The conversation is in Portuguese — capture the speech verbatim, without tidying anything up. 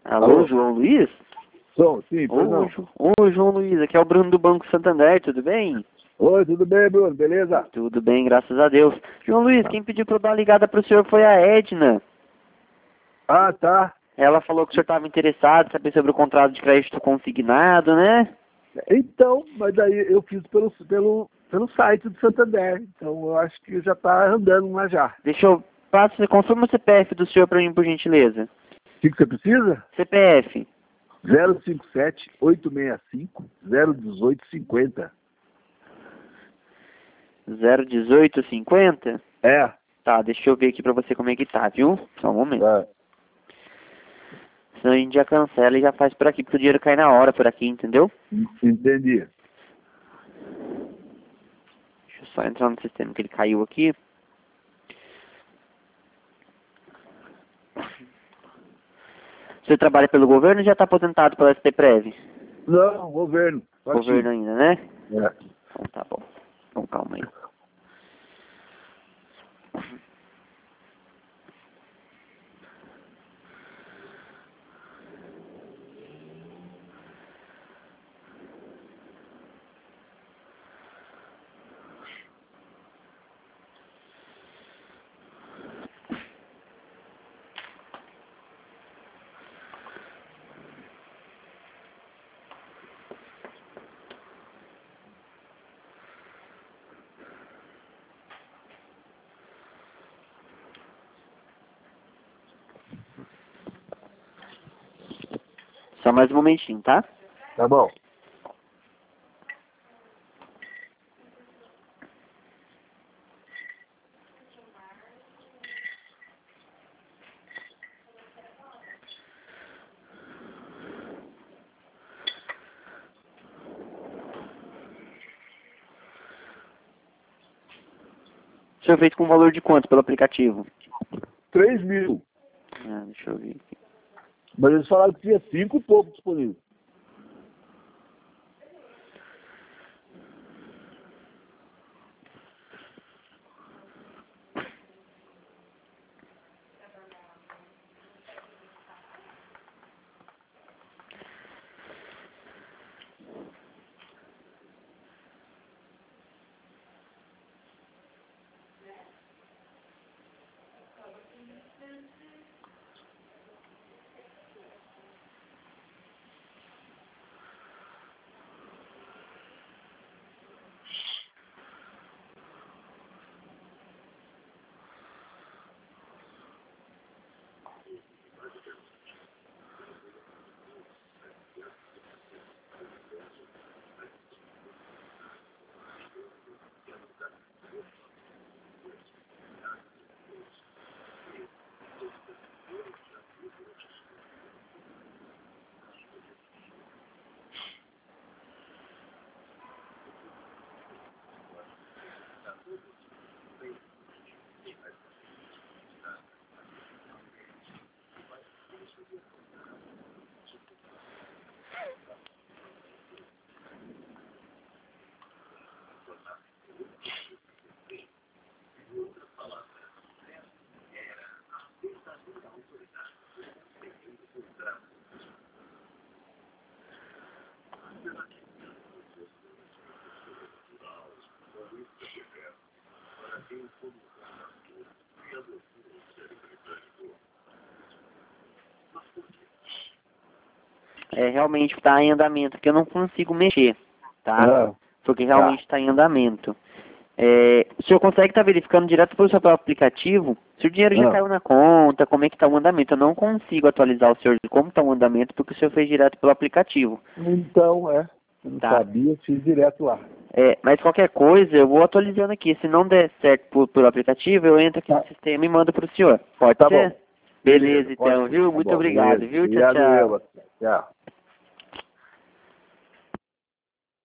Alô, Alô? João Luiz? Som, sim, pois Ô, não. Jo- Ô, João Luiz, aqui é o Bruno do Banco Santander, tudo bem? Oi, tudo bem, Bruno? Beleza? Tudo bem, graças a Deus. João Luiz, quem pediu pra eu dar uma ligada pro senhor foi a Edna. Ah, tá. Ela falou que o senhor estava interessado em saber sobre o contrato de crédito consignado, né? Então, mas aí eu fiz pelo, pelo, pelo site do Santander. Então eu acho que já tá andando lá já. Deixa eu... Passa, confirma o C P F do senhor pra mim, por gentileza. O que, que você precisa? C P F. zero cinco sete, oito seis cinco, zero um oito cinco zero. zero dezoito cinquenta? É. Tá, deixa eu ver aqui pra você como é que tá, viu? Só um momento. É. Senão a gente já cancela e já faz por aqui, porque o dinheiro cai na hora por aqui, entendeu? Entendi. Deixa eu só entrar no sistema que ele caiu aqui. Você trabalha pelo governo ou já está aposentado pela S T Prev? Não, governo. Governo ainda, né? É. Então tá bom. Então calma aí. Só mais um momentinho, tá? Tá bom. O senhor fez com valor de quanto pelo aplicativo? três mil. Ah, deixa eu ver aqui. Mas eles falaram que tinha cinco e pouco disponível. É, realmente está em andamento, que eu não consigo mexer, tá? Ah, Porque realmente está em andamento. É, o senhor consegue estar verificando direto pelo seu próprio aplicativo se o dinheiro já Ah. caiu na conta, como é que está o andamento. Eu não consigo atualizar o senhor de como está o andamento, porque o senhor fez direto pelo aplicativo. Então, é. Eu não Tá. sabia, fiz direto lá. É, mas qualquer coisa, eu vou atualizando aqui. Se não der certo por, pelo aplicativo, eu entro aqui Tá. no sistema e mando para o senhor. Pode Tá ser? bom. Beleza, Pode então, ser. viu? Tá Muito bom, obrigado, beleza. viu? Tchau, Obrigado tchau. eu. Tchau.